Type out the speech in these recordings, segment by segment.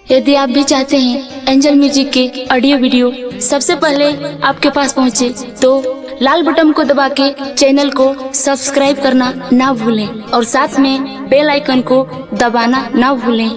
यदि आप भी चाहते हैं एंजल म्यूजिक के ऑडियो वीडियो सबसे पहले आपके पास पहुंचे, तो लाल बटन को दबा के चैनल को सब्सक्राइब करना ना भूलें और साथ में बेल आइकन को दबाना ना भूलें।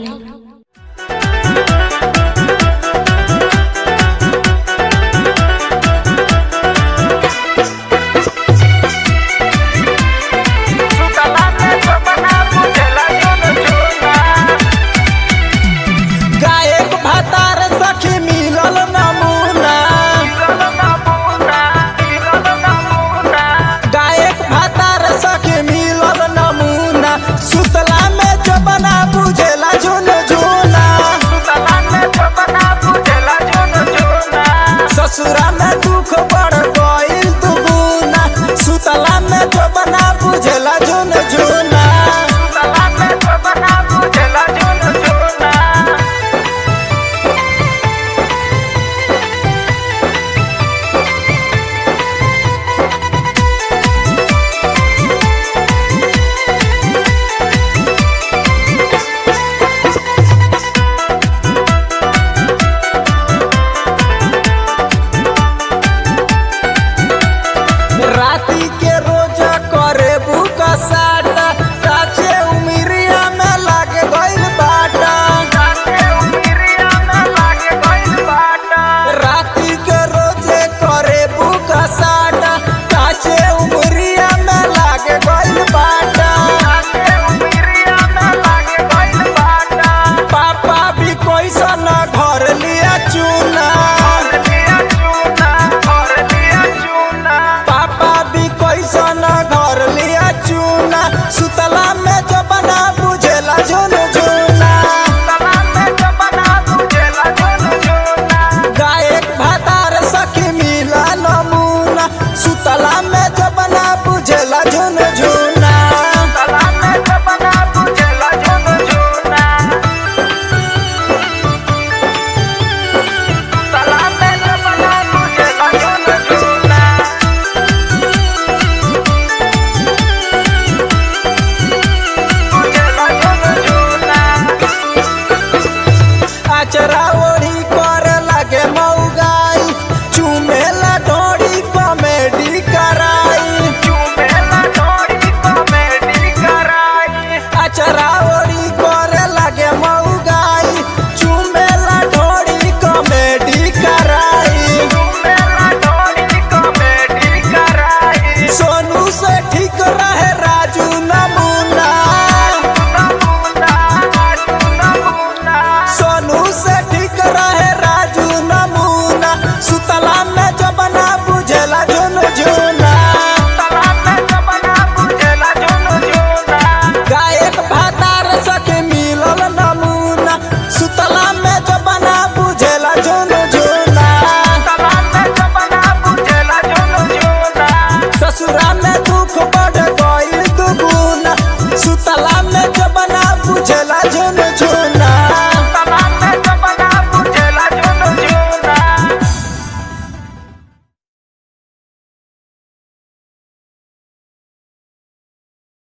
ससुरा में दुख बढ़ गइल दुगुना, सुतला में जो बना बुझेला जुन जुना। सुतला में जो बना बुझेला जुन जुना। राती के रोजा करे बुका साटा, काचे उमिरिया में लागे गइल बाटा। काचे उमिरिया में लागे गइल बाटा। राती के रोजे करे बुका साटा, काचे उमिरिया में लागे गइल बाटा। काचे उमिरिया में लागे गइल बाटा। पापा भी कैसन घर लिया चूना। सुतला में जो बना बुझेला जुन जुना। सुतला में जो बना बुझेला जुन जुना। गायक भातार सखी मिला नमूना, सुतला में जो बना बुझेला जुन जुना। सुतला में जो बना बुझेला जुन जुना। सुतला में जो बना बुझेला जुन जुना। चरा